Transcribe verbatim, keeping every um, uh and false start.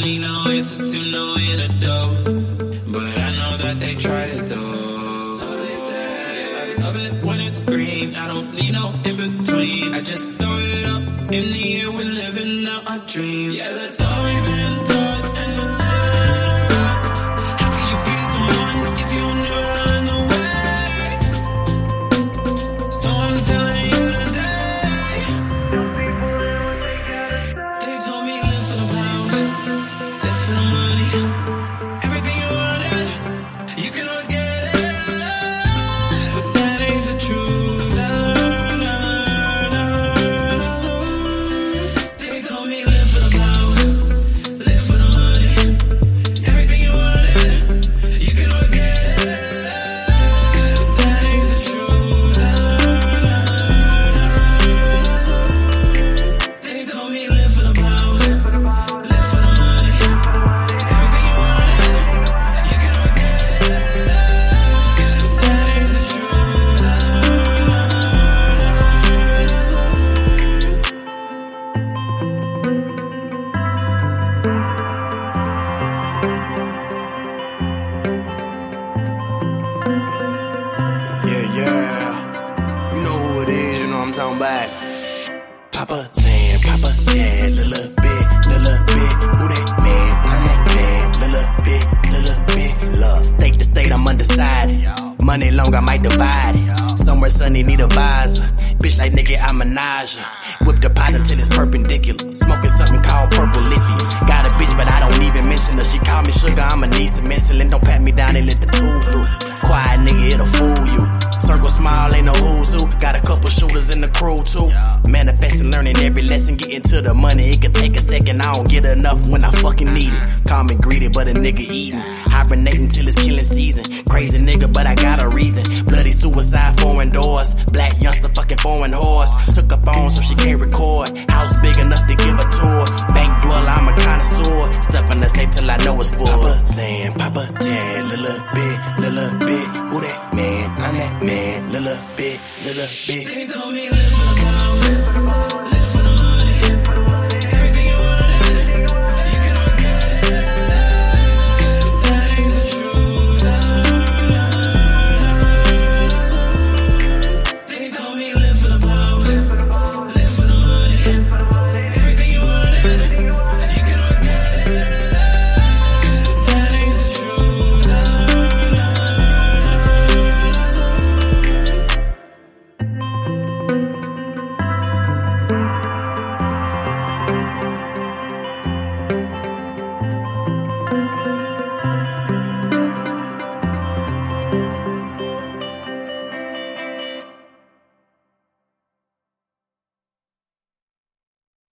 need no answers to no antidote, but I know that they tried it though. So they say, I love it when it's green. I don't need no in between. I just throw it up in the air. We're living out our dreams. Yeah, that's all we've been taught. And we're living it right. How can you be someone if you never learn the way? So I'm telling you today. They told me live for the power, live for the money. Everything you wanted, you can always get it. But that ain't the truth. I learned, I learned, I learned, I learned. They told me live for the power, live for the money. Everything you wanted, you can always get it. But that ain't the truth. I learned, I learned, I learned, I learned. They told me live for the power, live for the money. Everything you wanted, you can always get it. But that ain't the truth. I learned, I Yeah, yeah. You know who it is, you know what I'm talking about. Papa San, Papa Dad, little bit, little bit. Who that man? I'm that man, little bit, little bit. Love, state to state, I'm undecided. Money long, I might divide it. Somewhere sunny, need a visor. Bitch like nigga, I'm a nausea. Whip the pot until it's perpendicular. Smoking something called purple lithium. Got a bitch, but I don't even mention her. She call me sugar, I'ma need some insulin. Don't pat me down and let the tool through. Quiet nigga, it'll fool you. Circle smile, ain't no who's who. Got a couple shooters in the crew too. Manifesting, learning every lesson, getting to the money. It could take a second, I don't get enough when I fucking need it. Calm and greedy, but a nigga eating. Hibernating till it's killing season. Crazy nigga, but I got a reason. Bloody suicide, foreign doors. Black youngster, fucking foreign horse. Took her phone so she can't record. House big enough to give a tour. Bank dweller, I'm a connoisseur. Stuff in the safe till I know it's full. Papa San, Papa Dad, little bit, little bit. Who that man? I'm that man, little bit, little bit. They told me live for the